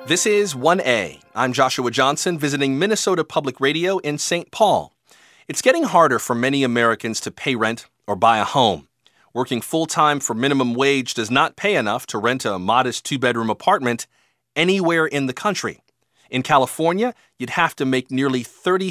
This is 1A. I'm Joshua Johnson, visiting Minnesota Public Radio in St. Paul. It's getting harder for many Americans to pay rent or buy a home. Working full-time for minimum wage does not pay enough to rent a modest two-bedroom apartment anywhere in the country. In California, you'd have to make nearly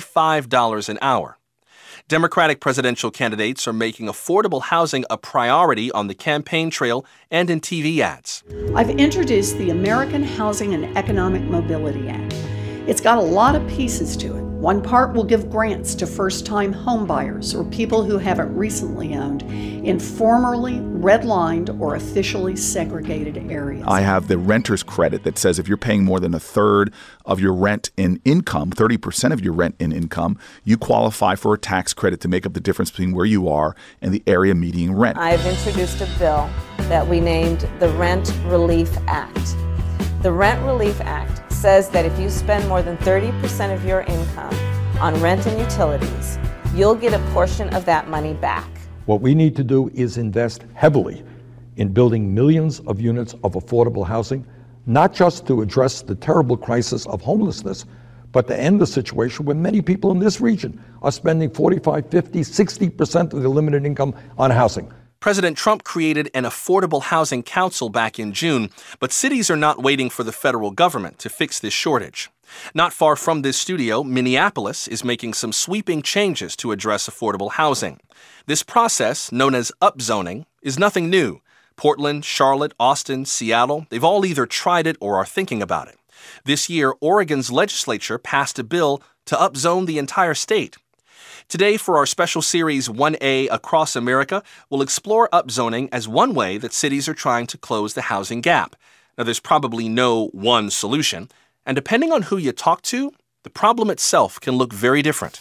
$35 an hour. Democratic presidential candidates are making affordable housing a priority on the campaign trail and in TV ads. I've introduced the American Housing and Economic Mobility Act. It's got a lot of pieces to it. One part will give grants to first-time home buyers or people who haven't recently owned in formerly redlined or officially segregated areas. I have the renter's credit that says if you're paying more than a third of your rent in income, 30% of your rent in income, you qualify for a tax credit to make up the difference between where you are and the area median rent. I've introduced a bill that we named the Rent Relief Act. The Rent Relief Act says that if you spend more than 30% of your income on rent and utilities, you'll get a portion of that money back. What we need to do is invest heavily in building millions of units of affordable housing, not just to address the terrible crisis of homelessness, but to end the situation where many people in this region are spending 45, 50, 60% of their limited income on housing. President Trump created an Affordable Housing Council back in June, but cities are not waiting for the federal government to fix this shortage. Not far from this studio, Minneapolis is making some sweeping changes to address affordable housing. This process, known as upzoning, is nothing new. Portland, Charlotte, Austin, Seattle, they've all either tried it or are thinking about it. This year, Oregon's legislature passed a bill to upzone the entire state. Today, for our special series 1A Across America, we'll explore upzoning as one way that cities are trying to close the housing gap. Now, there's probably no one solution, and depending on who you talk to, the problem itself can look very different.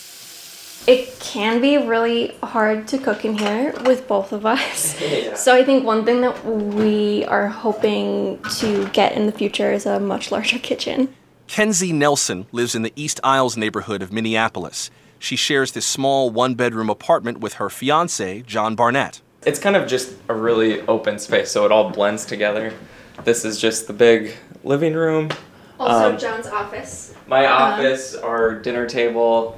It can be really hard to cook in here with both of us. Yeah. So I think one thing that we are hoping to get in the future is a much larger kitchen. Kenzie Nelson lives in the East Isles neighborhood of Minneapolis. She shares this small one-bedroom apartment with her fiancé, John Barnett. It's kind of just a really open space, so it all blends together. This is just the big living room. Also John's office. My office, our dinner table,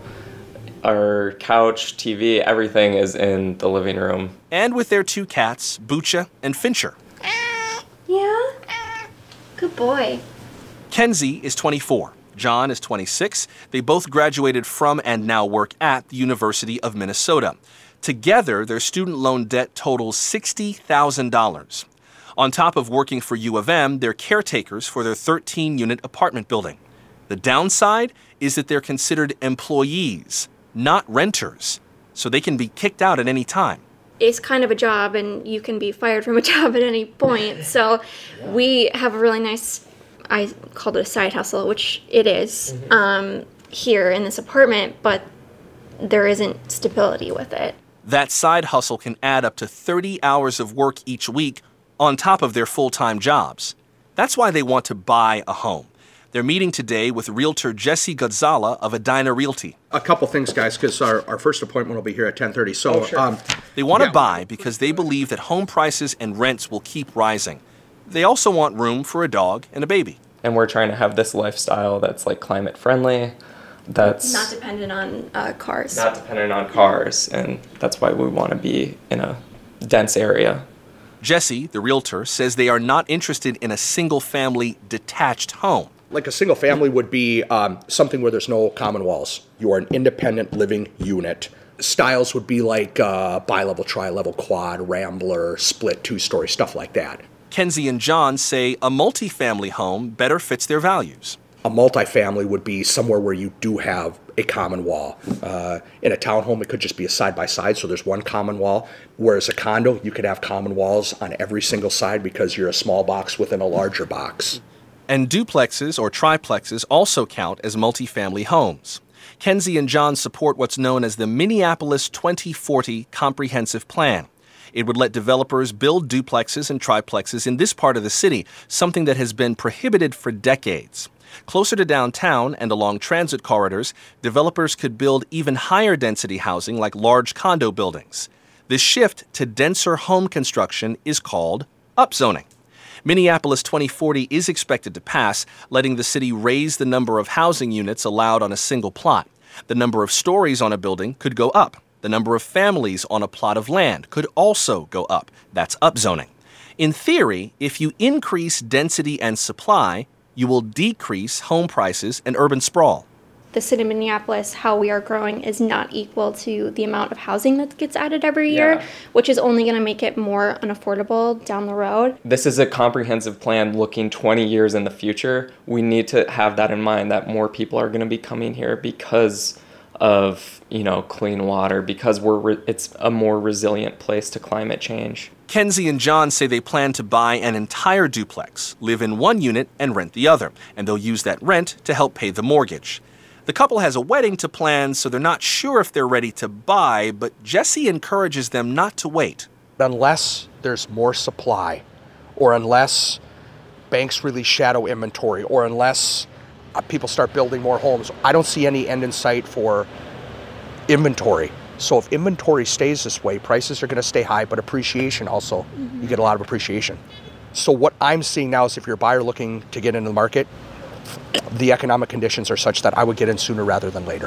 our couch, TV, everything is in the living room. And with their two cats, Bucha and Fincher. Yeah? Good boy. Kenzie is 24. John is 26. They both graduated from and now work at the University of Minnesota. Together, their student loan debt totals $60,000. On top of working for U of M, they're caretakers for their 13-unit apartment building. The downside is that they're considered employees, not renters, so they can be kicked out at any time. It's kind of a job, and you can be fired from a job at any point. So we have a really nice, I called it a side hustle, which it is, here in this apartment, but there isn't stability with it. That side hustle can add up to 30 hours of work each week on top of their full-time jobs. That's why they want to buy a home. They're meeting today with realtor Jesse Godzala of Edina Realty. A couple things, guys, because our first appointment will be here at 10:30. So they want to buy because they believe that home prices and rents will keep rising. They also want room for a dog and a baby. And we're trying to have this lifestyle that's like climate friendly, that's not dependent on cars. Not dependent on cars, and that's why we want to be in a dense area. Jesse, the realtor, says they are not interested in a single-family detached home. Like a single family would be something where there's no common walls. You are an independent living unit. Styles would be like bi-level, tri-level, quad, rambler, split, two-story, stuff like that. Kenzie and John say a multifamily home better fits their values. A multifamily would be somewhere where you do have a common wall. In a townhome, it could just be a side-by-side, so there's one common wall. Whereas a condo, you could have common walls on every single side because you're a small box within a larger box. And duplexes or triplexes also count as multifamily homes. Kenzie and John support what's known as the Minneapolis 2040 Comprehensive Plan. It would let developers build duplexes and triplexes in this part of the city, something that has been prohibited for decades. Closer to downtown and along transit corridors, developers could build even higher density housing like large condo buildings. This shift to denser home construction is called upzoning. Minneapolis 2040 is expected to pass, letting the city raise the number of housing units allowed on a single plot. The number of stories on a building could go up. The number of families on a plot of land could also go up. That's upzoning. In theory, if you increase density and supply, you will decrease home prices and urban sprawl. The city of Minneapolis, how we are growing, is not equal to the amount of housing that gets added every year, which is only going to make it more unaffordable down the road. This is a comprehensive plan looking 20 years in the future. We need to have that in mind, that more people are going to be coming here because of, clean water, because it's a more resilient place to climate change. Kenzie and John say they plan to buy an entire duplex, live in one unit, and rent the other, and they'll use that rent to help pay the mortgage. The couple has a wedding to plan, so they're not sure if they're ready to buy, but Jesse encourages them not to wait. Unless there's more supply, or unless banks release shadow inventory, or unless people start building more homes, I don't see any end in sight for inventory. So if inventory stays this way, prices are going to stay high, but appreciation also, you get a lot of appreciation. So what I'm seeing now is if you're a buyer looking to get into the market, the economic conditions are such that I would get in sooner rather than later.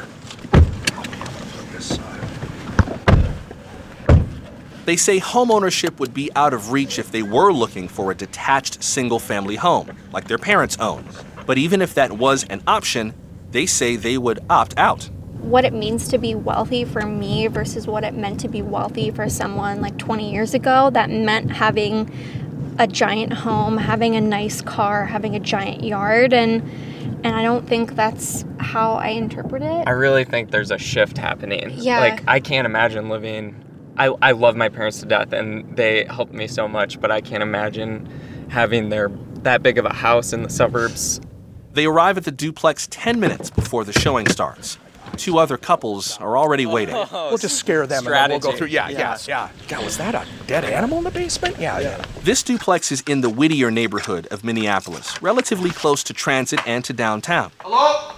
They say homeownership would be out of reach if they were looking for a detached single-family home, like their parents own. But even if that was an option, they say they would opt out. What it means to be wealthy for me versus what it meant to be wealthy for someone like 20 years ago, that meant having a giant home, having a nice car, having a giant yard, and I don't think that's how I interpret it. I really think there's a shift happening. Yeah. I can't imagine living... I love my parents to death, and they helped me so much, but I can't imagine having that big of a house in the suburbs. They arrive at the duplex 10 minutes before the showing starts. Two other couples are already waiting. We'll just scare them strategy. And then we'll go through. Yeah. God, was that a dead animal in the basement? Yeah. This duplex is in the Whittier neighborhood of Minneapolis, relatively close to transit and to downtown. Hello?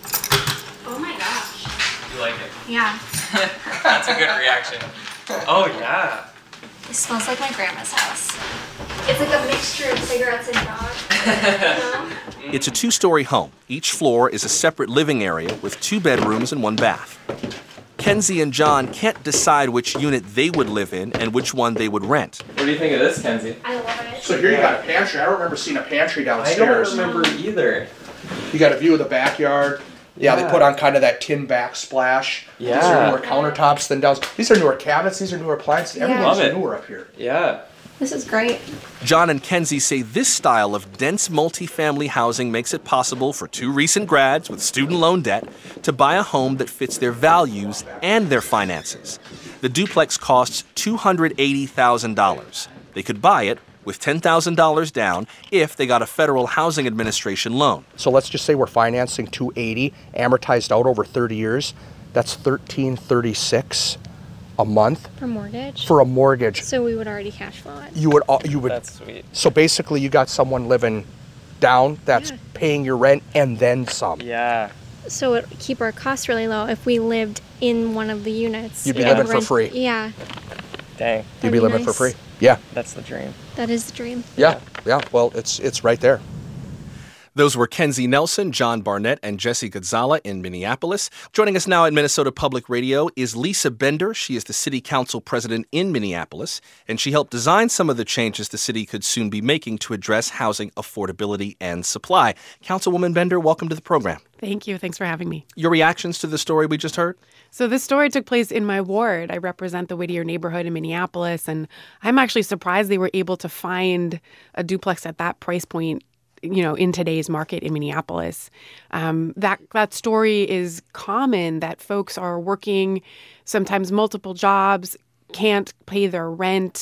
Oh my gosh. You like it? Yeah. That's a good reaction. Oh, yeah. It smells like my grandma's house. It's like a mixture of cigarettes and dog. It's a two-story home. Each floor is a separate living area with 2 bedrooms and 1 bath. Kenzie and John can't decide which unit they would live in and which one they would rent. What do you think of this, Kenzie? I love it. So here you got a pantry. I don't remember seeing a pantry downstairs. I don't remember either. You got a view of the backyard. Yeah, they put on kind of that tin backsplash. Yeah. These are newer countertops than down. These are newer cabinets. These are newer appliances. Everything's newer up here. Yeah. This is great. John and Kenzie say this style of dense multifamily housing makes it possible for 2 recent grads with student loan debt to buy a home that fits their values and their finances. The duplex costs $280,000. They could buy it with $10,000 down if they got a Federal Housing Administration loan. So let's just say we're financing $280, amortized out over 30 years. That's $1,336 a month For mortgage? for a mortgage. So we would already cash flow it? You would. That's sweet. So basically, you got someone living down that's paying your rent and then some. Yeah. So it would keep our costs really low if we lived in one of the units. You'd be living for free. Yeah. Dang. You'd be living for nice. free. Yeah. That's the dream. That is the dream. Yeah. Well, it's right there. Those were Kenzie Nelson, John Barnett, and Jesse Gonzala in Minneapolis. Joining us now at Minnesota Public Radio is Lisa Bender. She is the city council president in Minneapolis, and she helped design some of the changes the city could soon be making to address housing affordability and supply. Councilwoman Bender, welcome to the program. Thank you. Thanks for having me. Your reactions to the story we just heard? So this story took place in my ward. I represent the Whittier neighborhood in Minneapolis, and I'm actually surprised they were able to find a duplex at that price point, in today's market in Minneapolis. That story is common, that folks are working sometimes multiple jobs, can't pay their rent.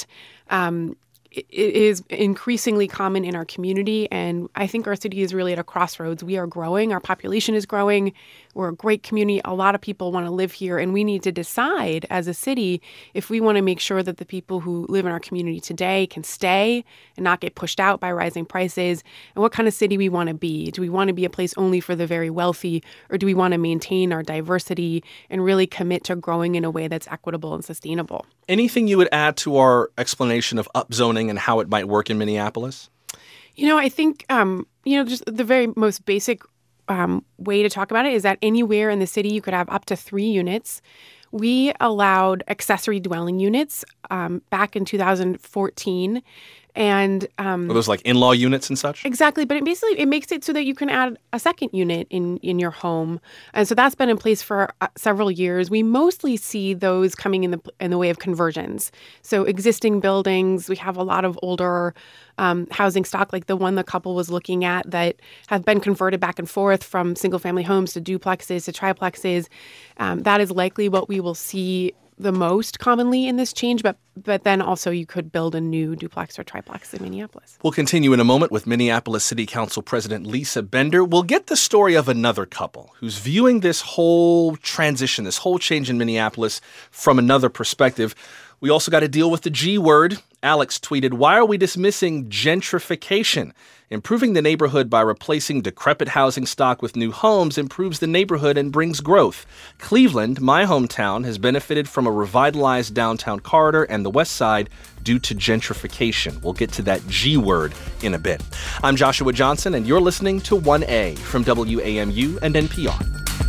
It is increasingly common in our community, and I think our city is really at a crossroads. We are growing. Our population is growing. We're a great community. A lot of people want to live here, and we need to decide as a city if we want to make sure that the people who live in our community today can stay and not get pushed out by rising prices, and what kind of city we want to be. Do we want to be a place only for the very wealthy, or do we want to maintain our diversity and really commit to growing in a way that's equitable and sustainable? Anything you would add to our explanation of upzoning and how it might work in Minneapolis? I think, just the very most basic way to talk about it is that anywhere in the city you could have up to 3 units. We allowed accessory dwelling units back in 2014. And are those like in-law units and such? Exactly, but it makes it so that you can add a second unit in your home, and so that's been in place for several years. We mostly see those coming in the way of conversions. So existing buildings, we have a lot of older housing stock, like the one the couple was looking at, that have been converted back and forth from single-family homes to duplexes to triplexes. That is likely what we will see the most commonly in this change, but then also you could build a new duplex or triplex in Minneapolis. We'll continue in a moment with Minneapolis City Council President Lisa Bender. We'll get the story of another couple who's viewing this whole transition, this whole change in Minneapolis from another perspective. We also got to deal with the G word. Alex tweeted, "Why are we dismissing gentrification? Improving the neighborhood by replacing decrepit housing stock with new homes improves the neighborhood and brings growth. Cleveland, my hometown, has benefited from a revitalized downtown corridor and the west side due to gentrification." We'll get to that G word in a bit. I'm Joshua Johnson, and you're listening to 1A from WAMU and NPR.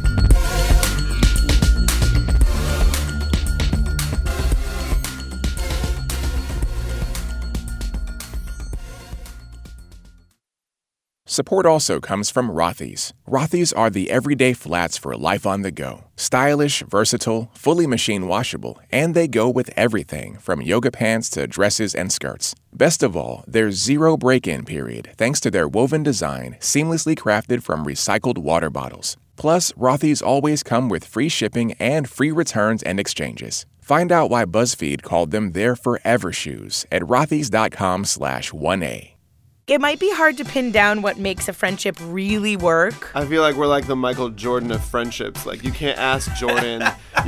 Support also comes from Rothy's. Rothy's are the everyday flats for life on the go. Stylish, versatile, fully machine washable, and they go with everything from yoga pants to dresses and skirts. Best of all, there's zero break-in period thanks to their woven design, seamlessly crafted from recycled water bottles. Plus, Rothy's always come with free shipping and free returns and exchanges. Find out why BuzzFeed called them their forever shoes at rothys.com/1A. It might be hard to pin down what makes a friendship really work. I feel like we're like the Michael Jordan of friendships. Like, you can't ask Jordan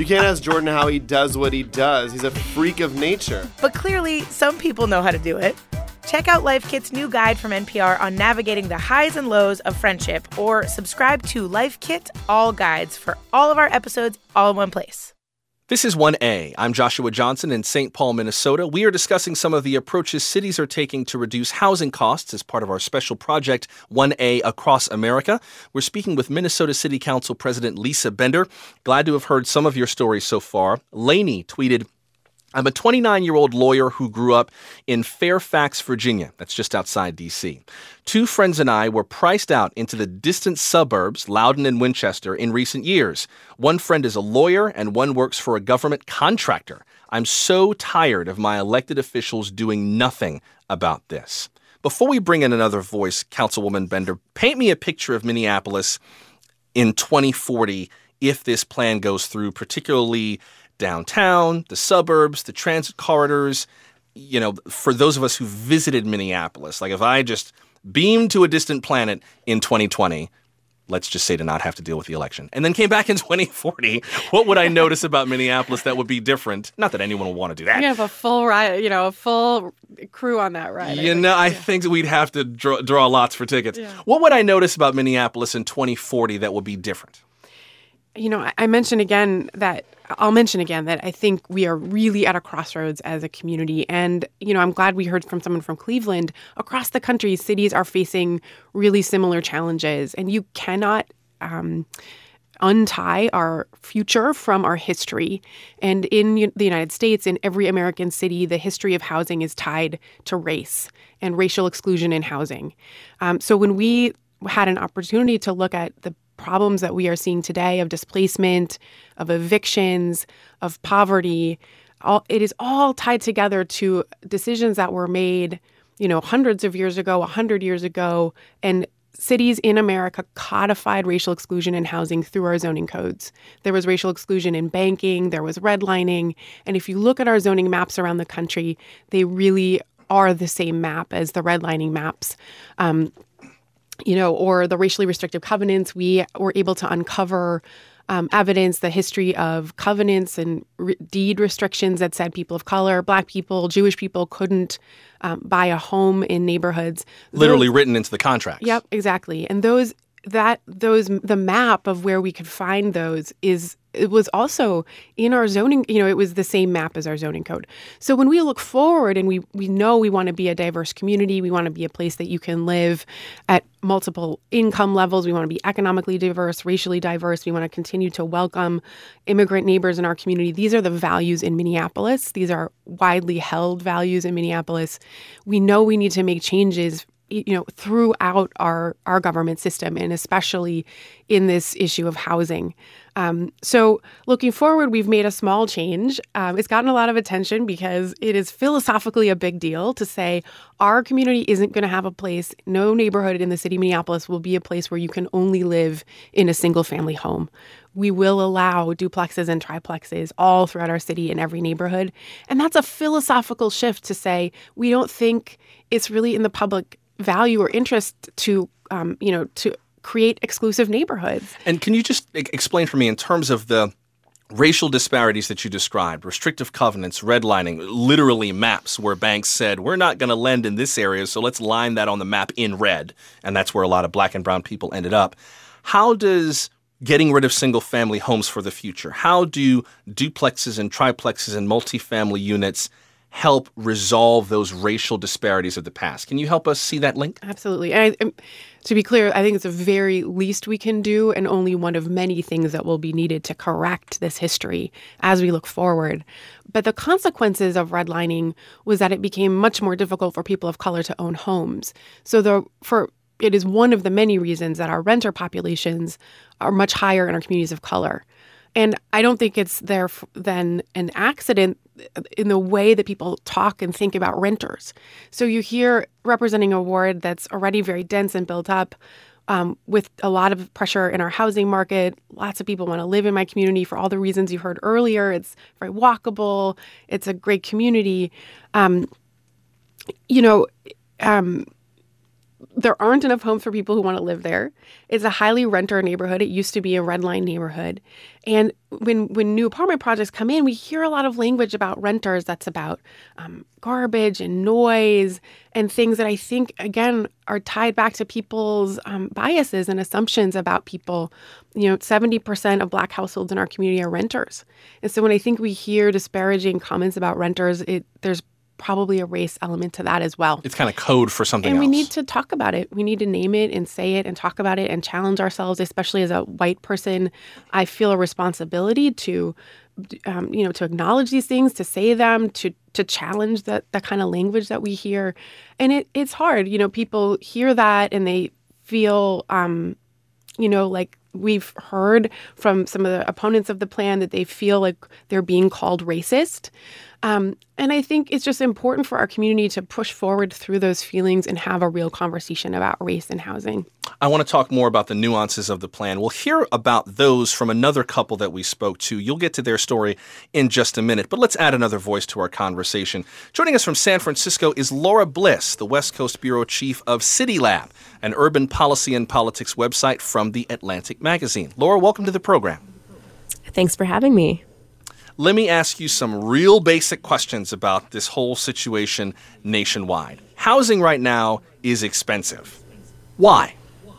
how he does what he does. He's a freak of nature. But clearly, some people know how to do it. Check out Life Kit's new guide from NPR on navigating the highs and lows of friendship, or subscribe to Life Kit All Guides for all of our episodes all in one place. This is 1A. I'm Joshua Johnson in St. Paul, Minnesota. We are discussing some of the approaches cities are taking to reduce housing costs as part of our special project, 1A Across America. We're speaking with Minnesota City Council President Lisa Bender. Glad to have heard some of your stories so far. Lainey tweeted, "I'm a 29-year-old lawyer who grew up in Fairfax, Virginia. That's just outside D.C. 2 friends and I were priced out into the distant suburbs, Loudoun and Winchester, in recent years. One friend is a lawyer and one works for a government contractor. I'm so tired of my elected officials doing nothing about this." Before we bring in another voice, Councilwoman Bender, paint me a picture of Minneapolis in 2040 if this plan goes through, particularly downtown, the suburbs, the transit corridors. For those of us who visited Minneapolis, like if I just beamed to a distant planet in 2020, let's just say to not have to deal with the election, and then came back in 2040, what would I notice about Minneapolis that would be different? Not that anyone would want to do that. You have a full ride, a full crew on that ride. I think we'd have to draw lots for tickets. Yeah. What would I notice about Minneapolis in 2040 that would be different? I'll mention again that I think we are really at a crossroads as a community. And, I'm glad we heard from someone from Cleveland. Across the country, cities are facing really similar challenges. And you cannot untie our future from our history. And in the United States, in every American city, the history of housing is tied to race and racial exclusion in housing. So when we had an opportunity to look at the problems that we are seeing today of displacement, of evictions, of poverty, it is all tied together to decisions that were made, hundreds of years ago, 100 years ago, and cities in America codified racial exclusion in housing through our zoning codes. There was racial exclusion in banking, there was redlining, and if you look at our zoning maps around the country, they really are the same map as the redlining maps. Or the racially restrictive covenants. We were able to uncover evidence, the history of covenants and deed restrictions that said people of color, Black people, Jewish people couldn't buy a home in neighborhoods. Literally written into the contracts. Yep, exactly. And those the map of where we could find those it was also in our zoning, it was the same map as our zoning code. So when we look forward and we know we want to be a diverse community, we want to be a place that you can live at multiple income levels, we want to be economically diverse, racially diverse, we want to continue to welcome immigrant neighbors in our community. These are the values in Minneapolis. These are widely held values in Minneapolis. We know we need to make changes throughout our government system, and especially in this issue of housing. So looking forward, we've made a small change. It's gotten a lot of attention because it is philosophically a big deal to say our community isn't going to have a place, no neighborhood in the city of Minneapolis will be a place where you can only live in a single family home. We will allow duplexes and triplexes all throughout our city in every neighborhood. And that's a philosophical shift to say we don't think it's really in the public value or interest to create exclusive neighborhoods. And can you just explain for me in terms of the racial disparities that you described, restrictive covenants, redlining, literally maps where banks said, we're not going to lend in this area, so let's line that on the map in red. And that's where a lot of black and brown people ended up. How does getting rid of single-family homes for the future, how do duplexes and triplexes and multifamily units help resolve those racial disparities of the past? Can you help us see that link? Absolutely. And to be clear, I think it's the very least we can do and only one of many things that will be needed to correct this history as we look forward. But the consequences of redlining was that it became much more difficult for people of color to own homes. So it is one of the many reasons that our renter populations are much higher in our communities of color. And I don't think it's then an accident in the way that people talk and think about renters. So you hear representing a ward that's already very dense and built up with a lot of pressure in our housing market. Lots of people want to live in my community for all the reasons you heard earlier. It's very walkable. It's a great community. There aren't enough homes for people who want to live there. It's a highly renter neighborhood. It used to be a red line neighborhood. And when new apartment projects come in, we hear a lot of language about renters that's about garbage and noise and things that I think, again, are tied back to people's biases and assumptions about people. 70% of Black households in our community are renters. And so when I think we hear disparaging comments about renters, there's probably a race element to that as well. It's kind of code for something else. And we need to talk about it. We need to name it and say it and talk about it and challenge ourselves, especially as a white person. I feel a responsibility to acknowledge these things, to say them, to challenge that kind of language that we hear. And it's hard. People hear that and they feel, like we've heard from some of the opponents of the plan that they feel like they're being called racist. And I think it's just important for our community to push forward through those feelings and have a real conversation about race and housing. I want to talk more about the nuances of the plan. We'll hear about those from another couple that we spoke to. You'll get to their story in just a minute, but let's add another voice to our conversation. Joining us from San Francisco is Laura Bliss, the West Coast Bureau Chief of CityLab, an urban policy and politics website from The Atlantic magazine. Laura, welcome to the program. Thanks for having me. Let me ask you some real basic questions about this whole situation nationwide. Housing right now is expensive. Why?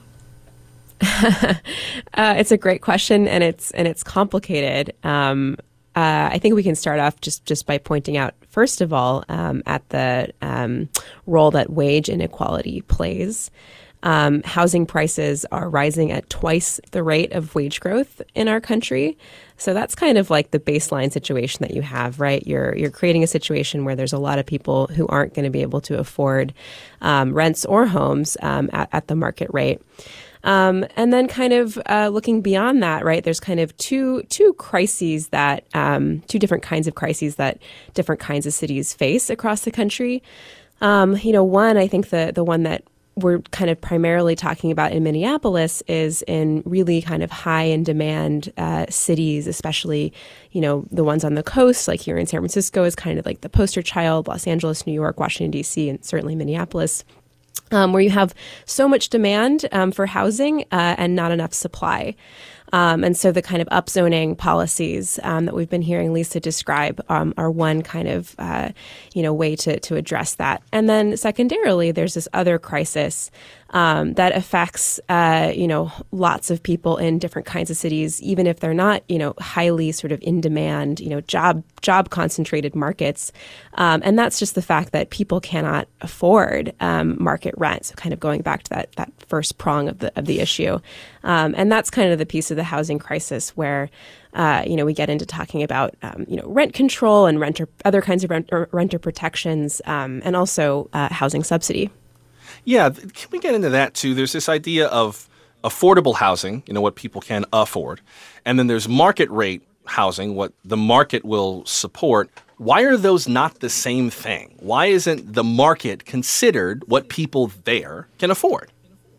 It's a great question, and it's complicated. I think we can start off just by pointing out, first of all, at the role that wage inequality plays. Housing prices are rising at twice the rate of wage growth in our country. So that's kind of like the baseline situation that you have, right? You're creating a situation where there's a lot of people who aren't going to be able to afford rents or homes at the market rate. And then kind of looking beyond that, right, there's kind of two crises that two different kinds of crises that different kinds of cities face across the country. One, I think the one that we're kind of primarily talking about in Minneapolis is in really kind of high in demand cities, especially, the ones on the coast, like here in San Francisco is kind of like the poster child, Los Angeles, New York, Washington, D.C., and certainly Minneapolis, where you have so much demand for housing and not enough supply. And so the kind of upzoning policies that we've been hearing Lisa describe are one kind of, way to address that. And then secondarily, there's this other crisis that affects, lots of people in different kinds of cities, even if they're not, highly sort of in demand, job concentrated markets. And that's just the fact that people cannot afford market rent. So kind of going back to that first prong of the issue. And that's kind of the piece of the housing crisis where, we get into talking about, rent control and other kinds of renter protections, and also housing subsidy. Yeah, can we get into that too? There's this idea of affordable housing, what people can afford, and then there's market rate housing, what the market will support. Why are those not the same thing? Why isn't the considered what people there can afford?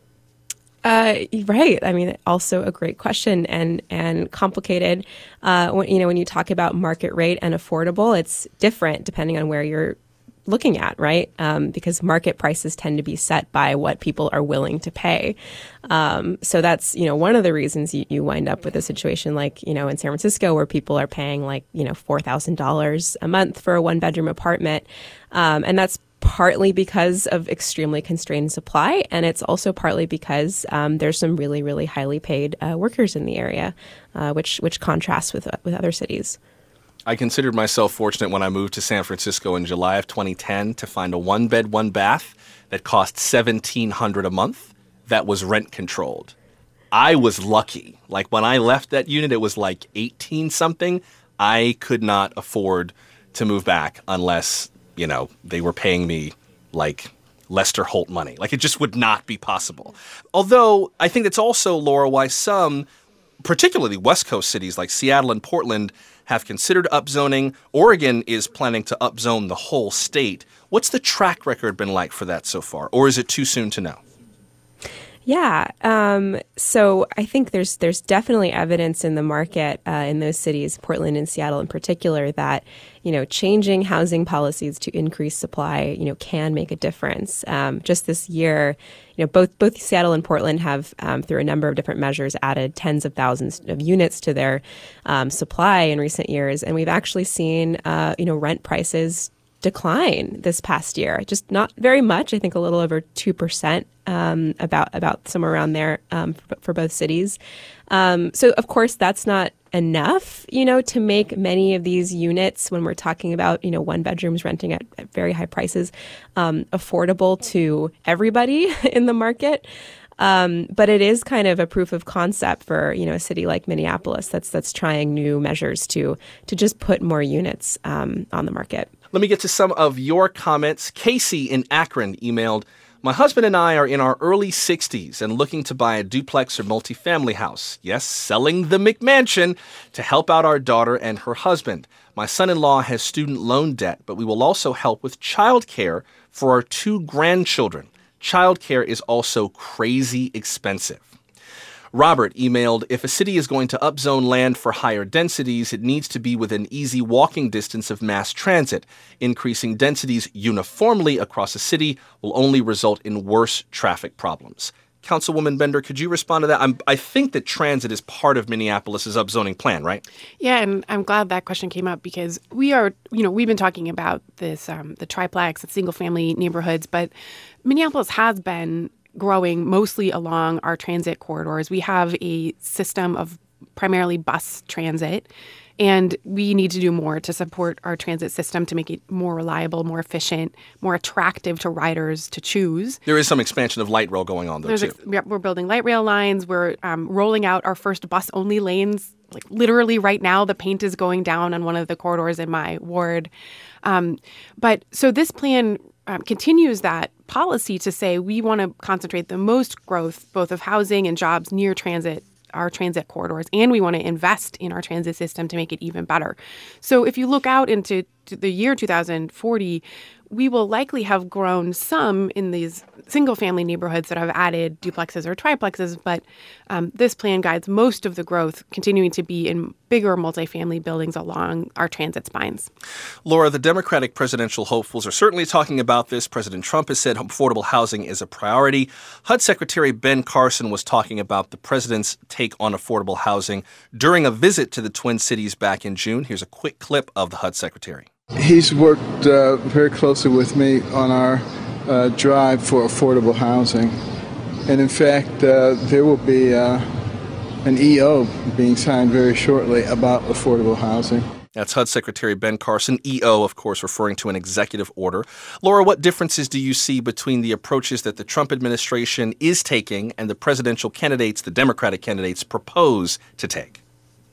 Right. I mean, also a great question and complicated. When you talk about market rate and affordable, it's different depending on where you're looking at, right? Because market prices tend to be set by what people are willing to pay. So that's, one of the reasons you wind up with a situation like, in San Francisco where people are paying like, $4,000 a month for a 1-bedroom apartment. And that's partly because of extremely constrained supply. And it's also partly because there's some really, really highly paid workers in the area, which contrasts with other cities. I considered myself fortunate when I moved to San Francisco in July of 2010 to find a 1-bed, 1-bath that cost $1,700 a month that was rent controlled. I was lucky. Like when I left that unit, it was like 18 something. I could not afford to move back unless, they were paying me like Lester Holt money. Like it just would not be possible. Although I think that's also, Laura, why some, particularly West Coast cities like Seattle and Portland, have considered upzoning. Oregon is planning to upzone the whole state. What's the track record been like for that so far? Or is it too soon to know? Yeah. So I think there's definitely evidence in the market in those cities, Portland and Seattle in particular, that, changing housing policies to increase supply, can make a difference. Just this year, both Seattle and Portland have, through a number of different measures, added tens of thousands of units to their supply in recent years. And we've actually seen, rent prices decline this past year. Just not very much. I think a little over 2%, about somewhere around there for both cities. So, of course, that's not enough, to make many of these units, when we're talking about, 1-bedrooms renting at very high prices, affordable to everybody in the market. But it is kind of a proof of concept for, a city like Minneapolis that's trying new measures to just put more units on the market. Let me get to some of your comments. Casey in Akron emailed, "My husband and I are in our early 60s and looking to buy a duplex or multifamily house. Yes, selling the McMansion to help out our daughter and her husband. My son-in-law has student loan debt, but we will also help with childcare for our 2 grandchildren. Childcare is also crazy expensive." Robert emailed, "If a city is going to upzone land for higher densities, it needs to be within easy walking distance of mass transit. Increasing densities uniformly across a city will only result in worse traffic problems." Councilwoman Bender, could you respond to that? I think that transit is part of Minneapolis's upzoning plan, right? Yeah, and I'm glad that question came up because we've been talking about this, the triplex, the single-family neighborhoods, but Minneapolis has been growing mostly along our transit corridors. We have a system of primarily bus transit, and we need to do more to support our transit system to make it more reliable, more efficient, more attractive to riders to choose. There is some expansion of light rail going on, though, too. We're building light rail lines. We're rolling out our first bus-only lanes. Like literally right now, the paint is going down on one of the corridors in my ward. But so this plan continues that policy to say we want to concentrate the most growth, both of housing and jobs, near transit, our transit corridors, and we want to invest in our transit system to make it even better. So if you look out into the year 2040, we will likely have grown some in these single-family neighborhoods that have added duplexes or triplexes, but this plan guides most of the growth continuing to be in bigger multifamily buildings along our transit spines. Laura, the Democratic presidential hopefuls are certainly talking about this. President Trump has said affordable housing is a priority. HUD Secretary Ben Carson was talking about the president's take on affordable housing during a visit to the Twin Cities back in June. Here's a quick clip of the HUD Secretary. He's worked very closely with me on our drive for affordable housing. And in fact, there will be an EO being signed very shortly about affordable housing. That's HUD Secretary Ben Carson, EO, of course, referring to an executive order. Laura, what differences do you see between the approaches that the Trump administration is taking and the presidential candidates, the Democratic candidates, propose to take?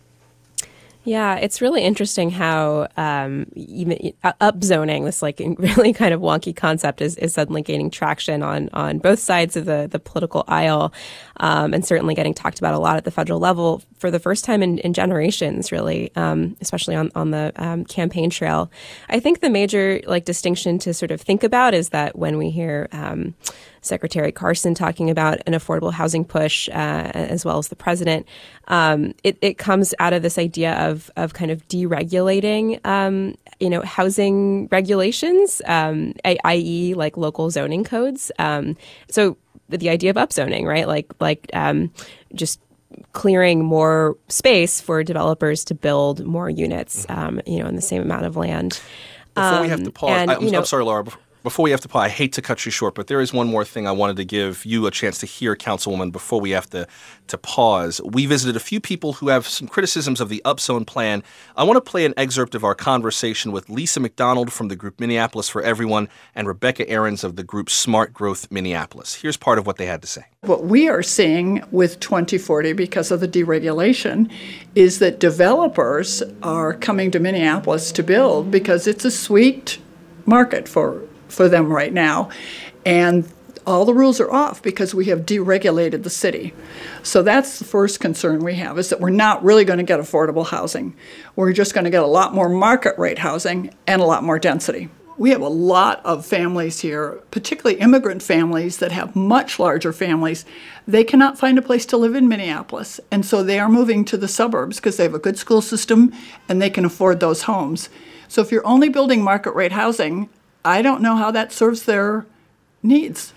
Yeah, it's really interesting how even upzoning, this like really kind of wonky concept, is suddenly gaining traction on both sides of the political aisle, and certainly getting talked about a lot at the federal level for the first time in generations, really, especially on the campaign trail. I think the major distinction to sort of think about is that when we hear Secretary Carson talking about an affordable housing push, as well as the president, it comes out of this idea of kind of deregulating, housing regulations, i.e. like local zoning codes. So the idea of upzoning, right? Just clearing more space for developers to build more units, in the same amount of land. Before we have to pause, I'm sorry, Laura. Before we have to pause, I hate to cut you short, but there is one more thing I wanted to give you a chance to hear, Councilwoman, before we have to pause. We visited a few people who have some criticisms of the upzone plan. I want to play an excerpt of our conversation with Lisa McDonald from the group Minneapolis for Everyone and Rebecca Ahrens of the group Smart Growth Minneapolis. Here's part of what they had to say. What we are seeing with 2040, because of the deregulation, is that developers are coming to Minneapolis to build because it's a sweet market for them right now. And all the rules are off because we have deregulated the city. So that's the first concern we have, is that we're not really going to get affordable housing. We're just going to get a lot more market rate housing and a lot more density. We have a lot of families here, particularly immigrant families that have much larger families. They cannot find a place to live in Minneapolis, and so they are moving to the suburbs because they have a good school system and they can afford those homes. So if you're only building market rate housing, I don't know how that serves their needs.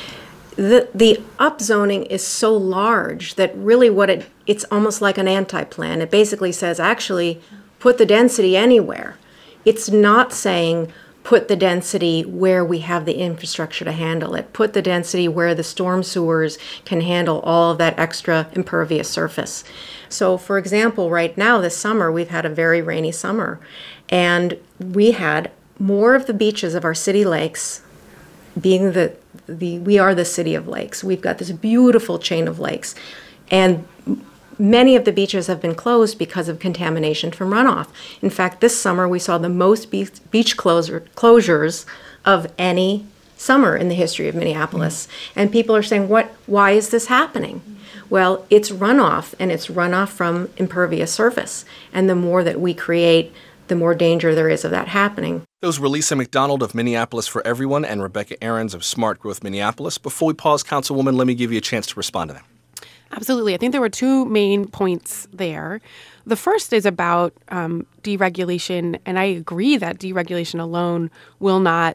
The upzoning is so large that really it's almost like an anti-plan. It basically says, actually, put the density anywhere. It's not saying put the density where we have the infrastructure to handle it. Put the density where the storm sewers can handle all of that extra impervious surface. So, for example, right now this summer, we've had a very rainy summer, and we had more of the beaches of our city lakes, being we are the city of lakes. We've got this beautiful chain of lakes, and many of the beaches have been closed because of contamination from runoff. In fact, this summer we saw the most beach closures of any summer in the history of Minneapolis. And people are saying, why is this happening? Well, it's runoff, and it's runoff from impervious surface. And the more that we create, the more danger there is of that happening. Those were Lisa McDonald of Minneapolis for Everyone and Rebecca Ahrens of Smart Growth Minneapolis. Before we pause, Councilwoman, let me give you a chance to respond to them. Absolutely. I think there were two main points there. The first is about deregulation, and I agree that deregulation alone will not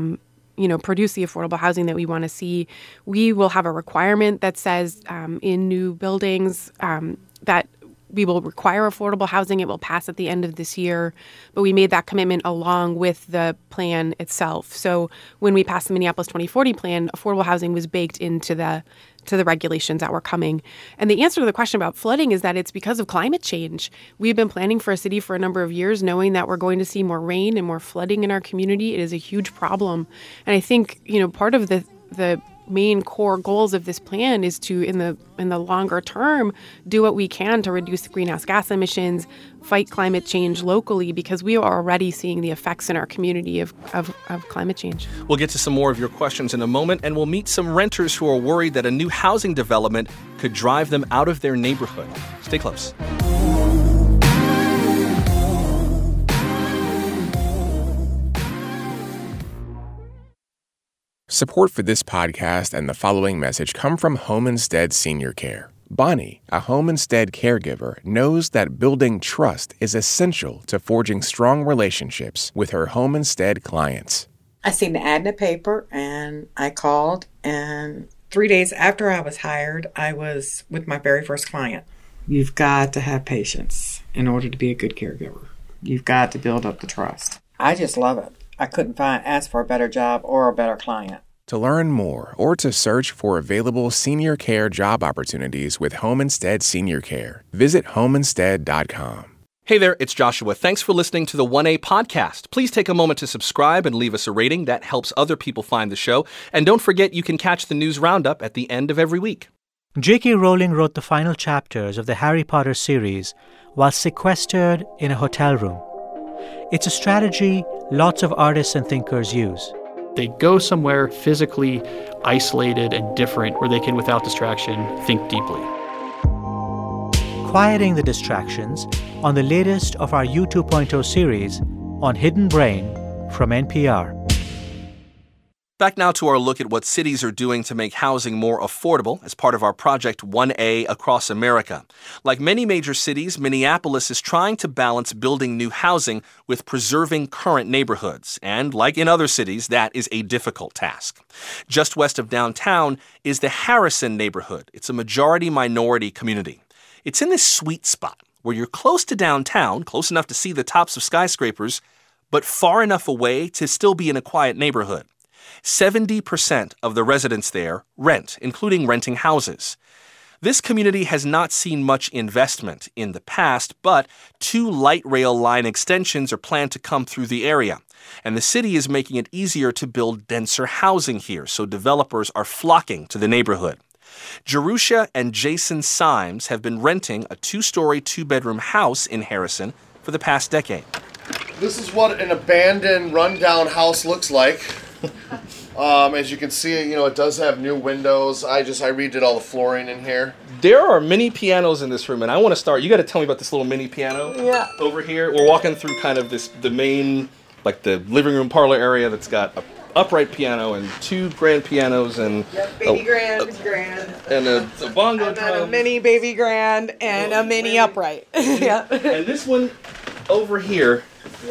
produce the affordable housing that we want to see. We will have a requirement that says in new buildings that we will require affordable housing. It will pass at the end of this year, but we made that commitment along with the plan itself. So when we passed the Minneapolis 2040 plan, affordable housing was baked into the regulations that were coming. And the answer to the question about flooding is that it's because of climate change. We've been planning for a city for a number of years, knowing that we're going to see more rain and more flooding in our community. It is a huge problem. And I think, part of the main core goals of this plan is to, in the longer term, do what we can to reduce greenhouse gas emissions, fight climate change locally, because we are already seeing the effects in our community of climate change. We'll get to some more of your questions in a moment, and we'll meet some renters who are worried that a new housing development could drive them out of their neighborhood. Stay close. Support for this podcast and the following message come from Home Instead Senior Care. Bonnie, a Home Instead caregiver, knows that building trust is essential to forging strong relationships with her Home Instead clients. I seen the ad in the paper, and I called, and 3 days after I was hired, I was with my very first client. You've got to have patience in order to be a good caregiver. You've got to build up the trust. I just love it. I couldn't ask for a better job or a better client. To learn more or to search for available senior care job opportunities with Home Instead Senior Care, visit homeinstead.com. Hey there, it's Joshua. Thanks for listening to the 1A podcast. Please take a moment to subscribe and leave us a rating. That helps other people find the show. And don't forget, you can catch the news roundup at the end of every week. J.K. Rowling wrote the final chapters of the Harry Potter series while sequestered in a hotel room. It's a strategy lots of artists and thinkers use. They go somewhere physically isolated and different where they can, without distraction, think deeply. Quieting the distractions on the latest of our U 2.0 series on Hidden Brain from NPR. Back now to our look at what cities are doing to make housing more affordable as part of our Project 1A across America. Like many major cities, Minneapolis is trying to balance building new housing with preserving current neighborhoods. And like in other cities, that is a difficult task. Just west of downtown is the Harrison neighborhood. It's a majority-minority community. It's in this sweet spot where you're close to downtown, close enough to see the tops of skyscrapers, but far enough away to still be in a quiet neighborhood. 70% of the residents there rent, including renting houses. This community has not seen much investment in the past, but 2 light rail line extensions are planned to come through the area. And the city is making it easier to build denser housing here, so developers are flocking to the neighborhood. Jerusha and Jason Symes have been renting a 2-story, 2-bedroom house in Harrison for the past decade. This is what an abandoned, rundown house looks like. As you can see, it does have new windows. I redid all the flooring in here. There are mini pianos in this room, and I want to start. You got to tell me about this little mini piano over here. We're walking through kind of the main, like the living room parlor area that's got a upright piano and 2 grand pianos and baby grand and a bongo drum, a mini baby grand and a mini upright. Yeah. And this one over here,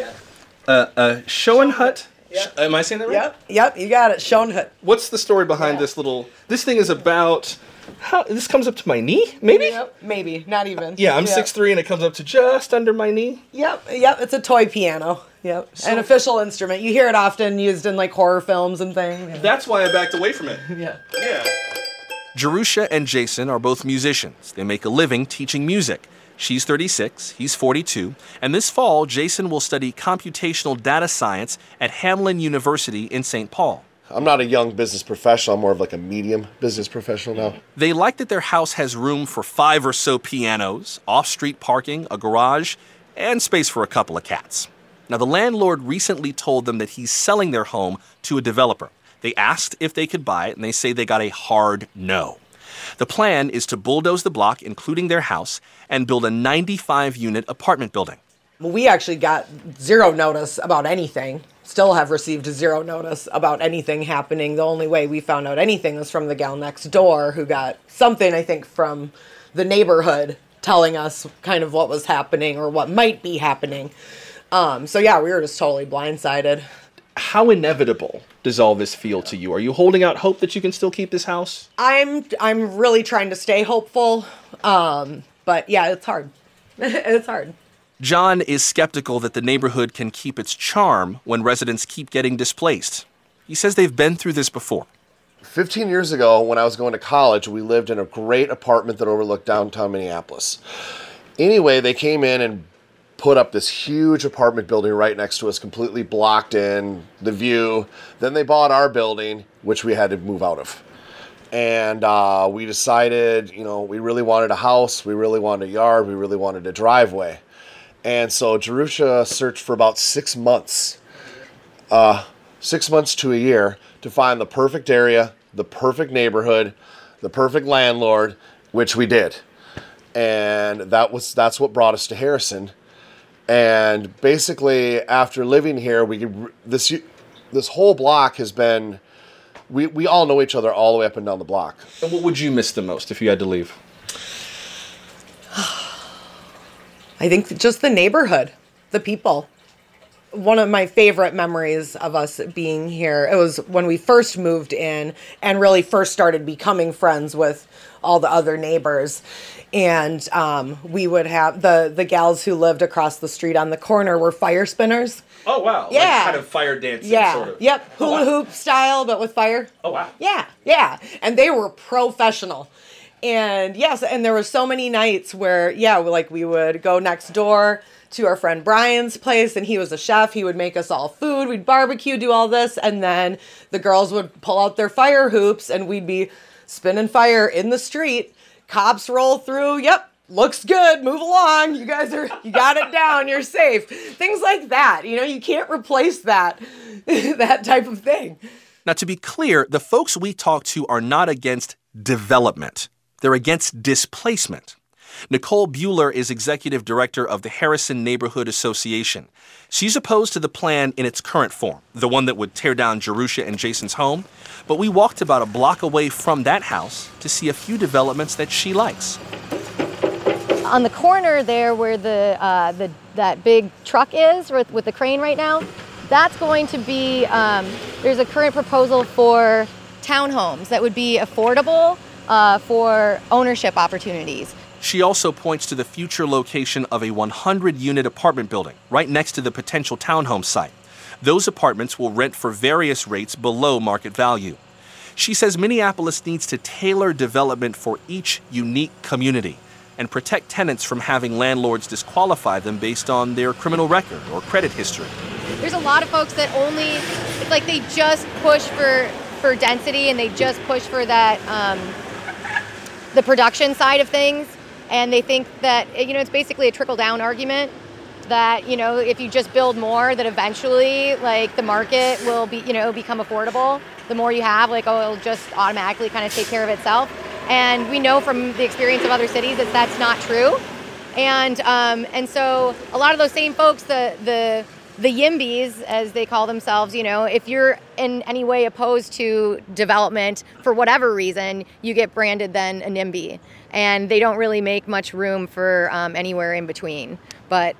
Schoenhut. Yep. Am I saying that right? Yep, you got it. Schoenhut. What's the story behind this little? This thing is about. This comes up to my knee, maybe? Yep, maybe, not even. Yeah, I'm 6'3", and it comes up to just under my knee. Yep, it's a toy piano. Yep, an official instrument. You hear it often used in like horror films and things. Yeah. That's why I backed away from it. Yeah. Jerusha and Jason are both musicians. They make a living teaching music. She's 36, he's 42, and this fall, Jason will study computational data science at Hamline University in St. Paul. I'm not a young business professional. I'm more of like a medium business professional now. They like that their house has room for 5 or so pianos, off-street parking, a garage, and space for a couple of cats. Now, the landlord recently told them that he's selling their home to a developer. They asked if they could buy it, and they say they got a hard no. The plan is to bulldoze the block, including their house, and build a 95-unit apartment building. We actually got 0 notice about anything. Still have received 0 notice about anything happening. The only way we found out anything was from the gal next door who got something, I think, from the neighborhood telling us kind of what was happening or what might be happening. We were just totally blindsided. How inevitable does all this feel to you? Are you holding out hope that you can still keep this house? I'm really trying to stay hopeful, but yeah, it's hard. It's hard. John is skeptical that the neighborhood can keep its charm when residents keep getting displaced. He says they've been through this before. 15 years ago, when I was going to college, we lived in a great apartment that overlooked downtown Minneapolis. Anyway, they came in and put up this huge apartment building right next to us, completely blocked in the view. Then they bought our building, which we had to move out of. And we decided, we really wanted a house, we really wanted a yard, we really wanted a driveway. And so Jerusha searched for about 6 months, 6 months to a year, to find the perfect area, the perfect neighborhood, the perfect landlord, which we did. And that's what brought us to Harrison. And basically, after living here, this whole block has been, we all know each other all the way up and down the block. And what would you miss the most if you had to leave? I think just the neighborhood, the people. one of my favorite memories of us being here, it was when we first moved in and really first started becoming friends with all the other neighbors. And we would have the gals who lived across the street on the corner were fire spinners. Oh, wow. Yeah. Like kind of fire dancing, sort of. Yep. Hula hoop style, but with fire. Oh, wow. Yeah. And they were professional. And yes, and there were so many nights where, we would go next door to our friend Brian's place, and he was a chef. He would make us all food. We'd barbecue, do all this, and then the girls would pull out their fire hoops, and we'd be spinning fire in the street. Cops roll through. Yep, looks good. Move along. You got it down. You're safe. Things like that. You can't replace that type of thing. Now, to be clear, the folks we talk to are not against development. They're against displacement. Nicole Buehler is executive director of the Harrison Neighborhood Association. She's opposed to the plan in its current form, the one that would tear down Jerusha and Jason's home. But we walked about a block away from that house to see a few developments that she likes. On the corner there where that big truck is with the crane right now, that's going to be, there's a current proposal for townhomes that would be affordable for ownership opportunities. She also points to the future location of a 100-unit apartment building right next to the potential townhome site. Those apartments will rent for various rates below market value. She says Minneapolis needs to tailor development for each unique community and protect tenants from having landlords disqualify them based on their criminal record or credit history. There's a lot of folks that it's like they just push for density and they just push for that, the production side of things. And they think that, it's basically a trickle-down argument that, if you just build more, that eventually, the market will be, become affordable. The more you have, it'll just automatically kind of take care of itself. And we know from the experience of other cities that that's not true. And so a lot of those same folks, the YIMBYs, as they call themselves, if you're in any way opposed to development for whatever reason, you get branded then a NIMBY. And they don't really make much room for anywhere in between. But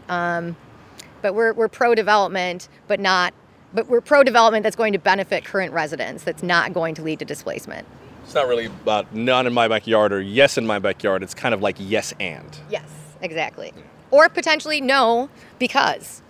we're pro-development, but we're pro-development that's going to benefit current residents, that's not going to lead to displacement. It's not really about not in my backyard or yes in my backyard. It's kind of like yes and. Yes, exactly. Or potentially no, because.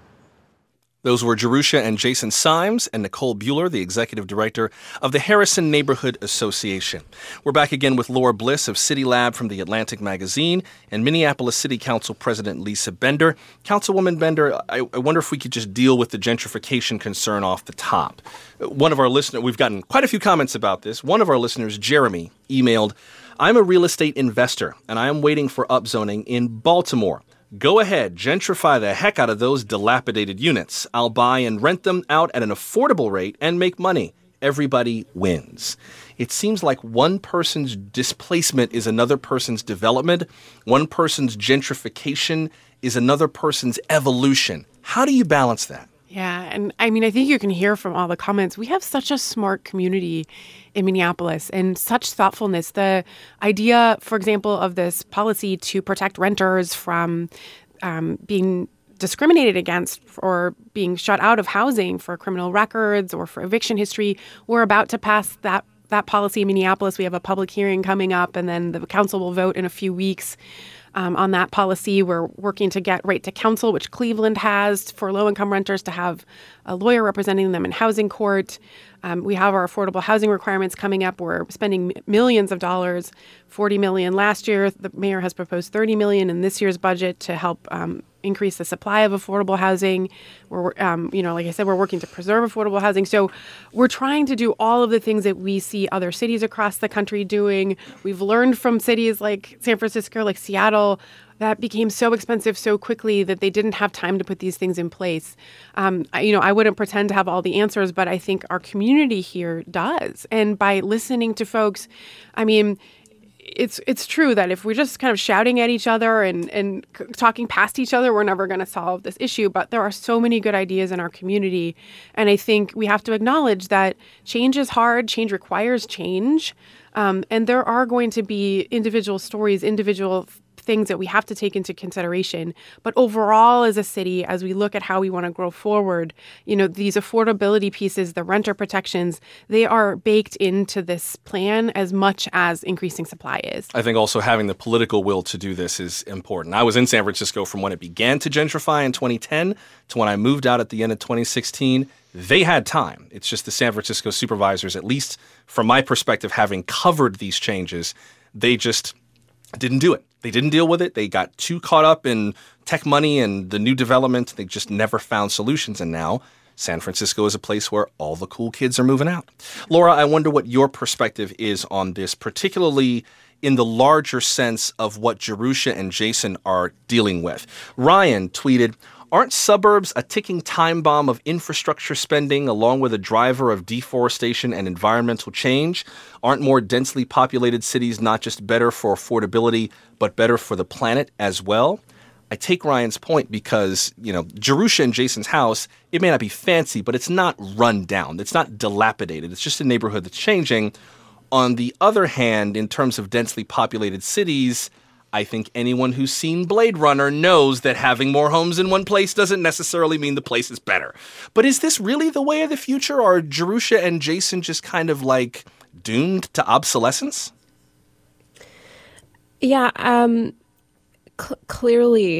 Those were Jerusha and Jason Symes and Nicole Buehler, the executive director of the Harrison Neighborhood Association. We're back again with Laura Bliss of City Lab from the Atlantic Magazine and Minneapolis City Council President Lisa Bender. Councilwoman Bender, I wonder if we could just deal with the gentrification concern off the top. One of our listeners, we've gotten quite a few comments about this. One of our listeners, Jeremy, emailed, "I'm a real estate investor and I am waiting for upzoning in Baltimore. Go ahead, gentrify the heck out of those dilapidated units. I'll buy and rent them out at an affordable rate and make money. Everybody wins." It seems like one person's displacement is another person's development. One person's gentrification is another person's evolution. How do you balance that? Yeah, and I think you can hear from all the comments. We have such a smart community in Minneapolis and such thoughtfulness. The idea, for example, of this policy to protect renters from being discriminated against or being shut out of housing for criminal records or for eviction history, we're about to pass that policy in Minneapolis. We have a public hearing coming up, and then the council will vote in a few weeks on that policy. We're working to get right to counsel, which Cleveland has, for low-income renters to have a lawyer representing them in housing court. We have our affordable housing requirements coming up. We're spending millions of dollars, $40 million last year. The mayor has proposed $30 million in this year's budget to help increase the supply of affordable housing. We're, like I said, we're working to preserve affordable housing. So we're trying to do all of the things that we see other cities across the country doing. We've learned from cities like San Francisco, like Seattle, that became so expensive so quickly that they didn't have time to put these things in place. I wouldn't pretend to have all the answers, but I think our community here does. And by listening to folks, it's true that if we're just kind of shouting at each other and talking past each other, we're never going to solve this issue. But there are so many good ideas in our community. And I think we have to acknowledge that change is hard. Change requires change. And there are going to be individual stories, individual things that we have to take into consideration. But overall, as a city, as we look at how we want to grow forward, these affordability pieces, the renter protections, they are baked into this plan as much as increasing supply is. I think also having the political will to do this is important. I was in San Francisco from when it began to gentrify in 2010 to when I moved out at the end of 2016. They had time. It's just the San Francisco supervisors, at least from my perspective, having covered these changes, they just didn't do it. They didn't deal with it. They got too caught up in tech money and the new development. They just never found solutions. And now San Francisco is a place where all the cool kids are moving out. Laura, I wonder what your perspective is on this, particularly in the larger sense of what Jerusha and Jason are dealing with. Ryan tweeted, "Aren't suburbs a ticking time bomb of infrastructure spending along with a driver of deforestation and environmental change? Aren't more densely populated cities not just better for affordability, but better for the planet as well?" I take Ryan's point because, Jerusha and Jason's house, it may not be fancy, but it's not run down. It's not dilapidated. It's just a neighborhood that's changing. On the other hand, in terms of densely populated cities, I think anyone who's seen Blade Runner knows that having more homes in one place doesn't necessarily mean the place is better. But is this really the way of the future? Are Jerusha and Jason just kind of like doomed to obsolescence? Yeah, clearly,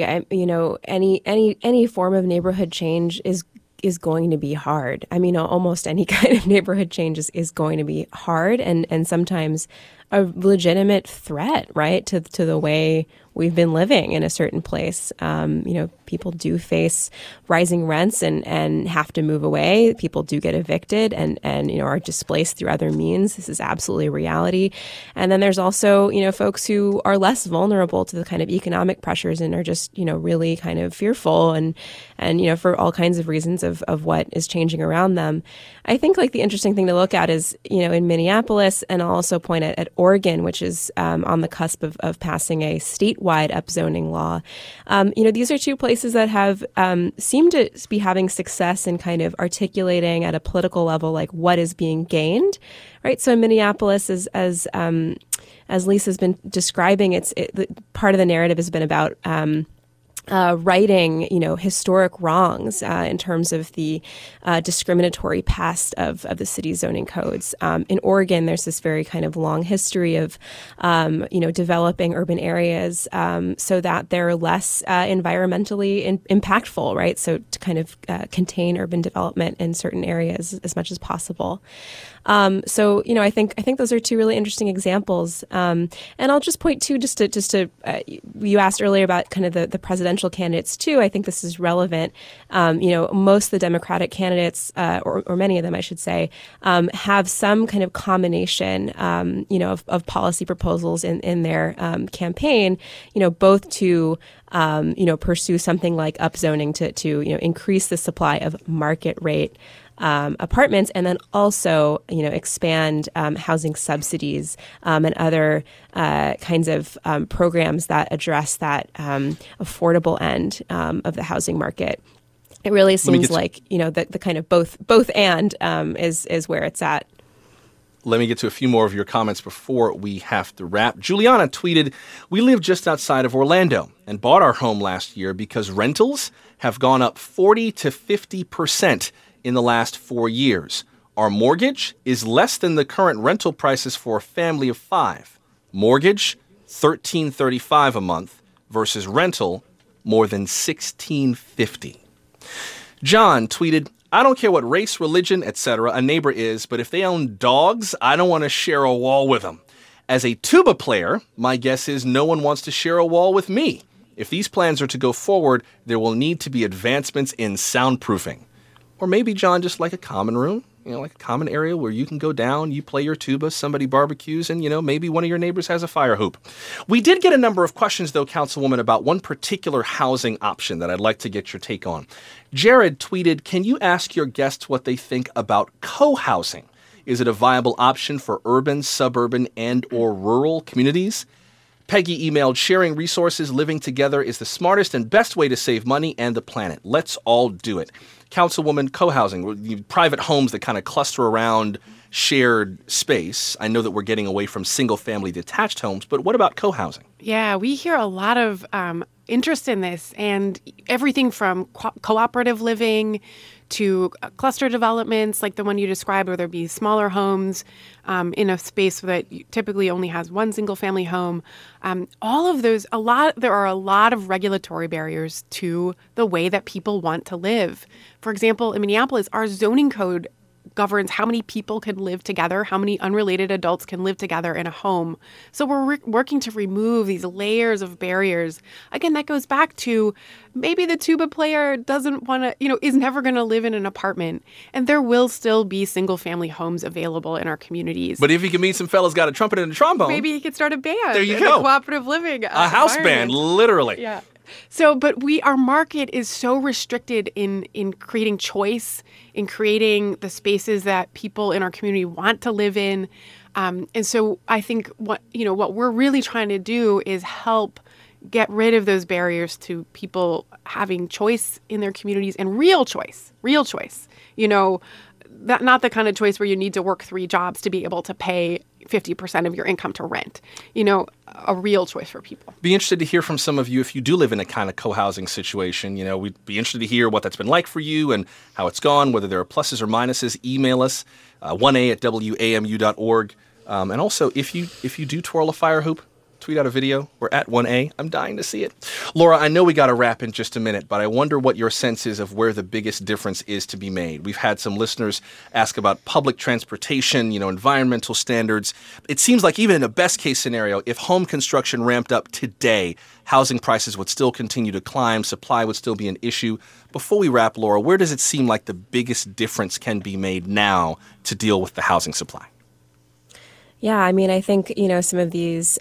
any form of neighborhood change is going to be hard. I mean, almost any kind of neighborhood change is going to be hard and sometimes a legitimate threat, right, to the way we've been living in a certain place. People do face rising rents and have to move away. People do get evicted and are displaced through other means. This is absolutely a reality. And then there's also, folks who are less vulnerable to the kind of economic pressures and are just, really kind of fearful and for all kinds of reasons of what is changing around them. I think the interesting thing to look at is, in Minneapolis, and I'll also point at Oregon, which is on the cusp of passing a statewide upzoning law. These are two places that have seemed to be having success in kind of articulating at a political level what is being gained, right? So in Minneapolis, as Lisa's been describing, part of the narrative has been about righting, historic wrongs in terms of the discriminatory past of the city's zoning codes. In Oregon, there's this very kind of long history of, developing urban areas so that they're less environmentally impactful, right? So to kind of contain urban development in certain areas as much as possible. I think those are two really interesting examples. And I'll just point to you asked earlier about kind of the presidential candidates too. I think this is relevant. Most of the Democratic candidates, or many of them, I should say, have some kind of combination, of policy proposals in their campaign. Both to pursue something like upzoning to increase the supply of market rate apartments, and then also, expand housing subsidies and other kinds of programs that address that affordable end of the housing market. It really seems like, the kind of both and is where it's at. Let me get to a few more of your comments before we have to wrap. Juliana tweeted, "We live just outside of Orlando and bought our home last year because rentals have gone up 40 to 50% in the last 4 years. Our mortgage is less than the current rental prices for a family of 5. Mortgage, $1,335 a month versus rental, more than $1,650. John tweeted, "I don't care what race, religion, etc. a neighbor is, but if they own dogs, I don't want to share a wall with them. As a tuba player, my guess is no one wants to share a wall with me. If these plans are to go forward, there will need to be advancements in soundproofing." Or maybe, John, just like a common room, like a common area where you can go down, you play your tuba, somebody barbecues, and, maybe one of your neighbors has a fire hoop. We did get a number of questions, though, Councilwoman, about one particular housing option that I'd like to get your take on. Jared tweeted, "Can you ask your guests what they think about co-housing? Is it a viable option for urban, suburban, and or rural communities?" Peggy emailed, "Sharing resources, living together is the smartest and best way to save money and the planet. Let's all do it." Councilwoman, co-housing, private homes that kind of cluster around shared space. I know that we're getting away from single-family detached homes, but what about co-housing? Yeah, we hear a lot of interest in this, and everything from cooperative living to cluster developments like the one you described, where there'd be smaller homes in a space that typically only has one single-family home. All of those, there are a lot of regulatory barriers to the way that people want to live. For example, in Minneapolis, our zoning code governs how many people can live together, how many unrelated adults can live together in a home. So we're working to remove these layers of barriers. Again, that goes back to maybe the tuba player doesn't want to, is never going to live in an apartment. And there will still be single-family homes available in our communities. But if he can meet some fellas got a trumpet and a trombone, maybe he could start a band. There you go. A cooperative living a house band, literally. Yeah. So, but our market is so restricted in creating choice, in creating the spaces that people in our community want to live in. And so I think what we're really trying to do is help get rid of those barriers to people having choice in their communities and real choice. Not the kind of choice where you need to work 3 jobs to be able to pay 50% of your income to rent, a real choice for people. Be interested to hear from some of you if you do live in a kind of co-housing situation. We'd be interested to hear what that's been like for you and how it's gone, whether there are pluses or minuses. Email us, 1a@wamu.org. And also, if you do twirl a fire hoop, tweet out a video. We're at 1A. I'm dying to see it. Laura, I know we got to wrap in just a minute, but I wonder what your sense is of where the biggest difference is to be made. We've had some listeners ask about public transportation, environmental standards. It seems like even in a best case scenario, if home construction ramped up today, housing prices would still continue to climb, supply would still be an issue. Before we wrap, Laura, where does it seem like the biggest difference can be made now to deal with the housing supply? Yeah, I think, some of these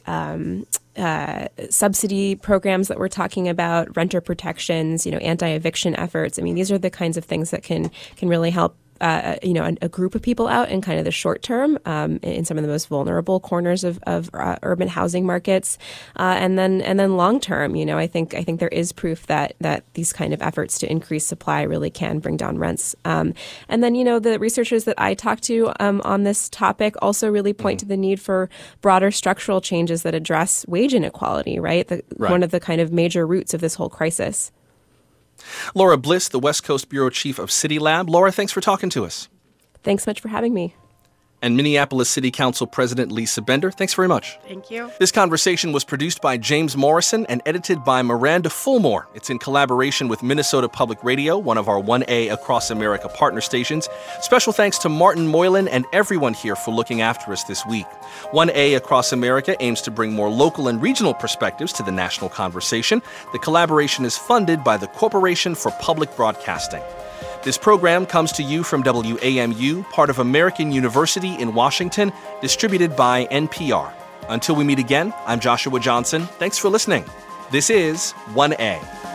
subsidy programs that we're talking about, renter protections, anti-eviction efforts. These are the kinds of things that can really help a group of people out in kind of the short term in some of the most vulnerable corners of urban housing markets, and then long term, I think there is proof that these kind of efforts to increase supply really can bring down rents. And then the researchers that I talked to on this topic also really point to the need for broader structural changes that address wage inequality. Right, one of the kind of major roots of this whole crisis. Laura Bliss, the West Coast Bureau Chief of City Lab. Laura, thanks for talking to us. Thanks so much for having me. And Minneapolis City Council President Lisa Bender, thanks very much. Thank you. This conversation was produced by James Morrison and edited by Miranda Fulmore. It's in collaboration with Minnesota Public Radio, one of our 1A Across America partner stations. Special thanks to Martin Moylan and everyone here for looking after us this week. 1A Across America aims to bring more local and regional perspectives to the national conversation. The collaboration is funded by the Corporation for Public Broadcasting. This program comes to you from WAMU, part of American University in Washington, distributed by NPR. Until we meet again, I'm Joshua Johnson. Thanks for listening. This is 1A.